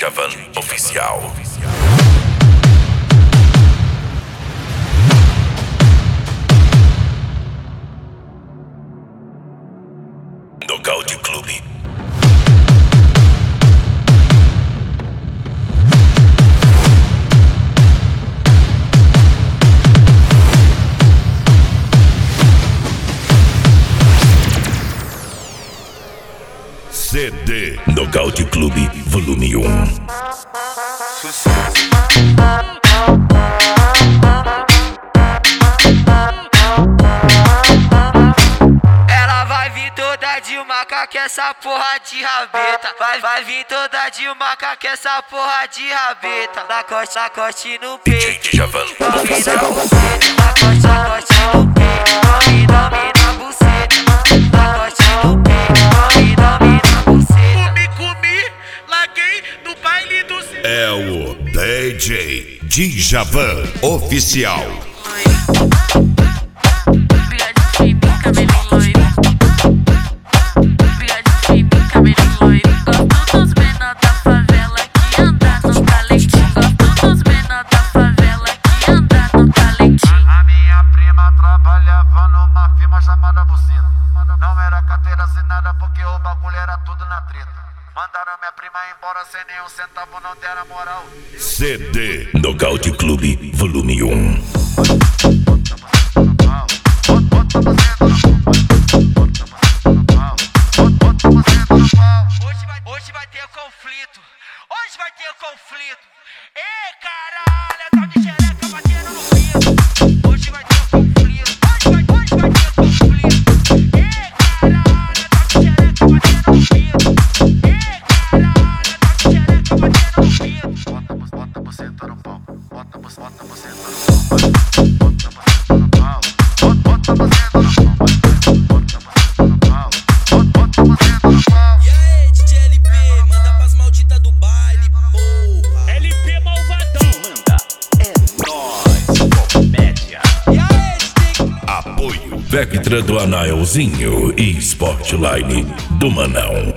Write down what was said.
Djavan Oficial. Nocaute Clube. CD Nocaute Clube Volume 1. Sucesso. Ela vai vir toda de maca que essa porra de rabeta. Vai vir toda de maca que essa porra de rabeta. Lacoste no DJ peito, Djavan Oficial. lacoste no peito, nome na buceta. Lacoste no peito, nome na buceta. Comi, larguei no baile do É o DJ Djavan Oficial. Chamada buceta. Não era carteira assinada porque o bagulho era tudo na treta. Mandaram minha prima embora sem nenhum centavo, não deram moral. CD Nocaute Clube Volume 1. Hoje vai ter conflito. Hoje vai ter conflito. Ei, caralho, tá de xereca batendo no pinto. Hoje vai ter conflito. Hoje vai ter conflito. Ei, caralho, tá de xereca batendo no pinto. Ei, caralho, tá de xereca batendo no pinto. Bota a buceta no pau. Bota a buceta no pau. Bota a buceta no pau. Bota a buceta no pau. Bota a buceta no pau. E aí, DJ LP, manda pras malditas do baile, porra. LP malvadão. Manda, é nóis, comédia. E aí, DJ Apoio Vectra do Anaelzinho e Sportline do Manão.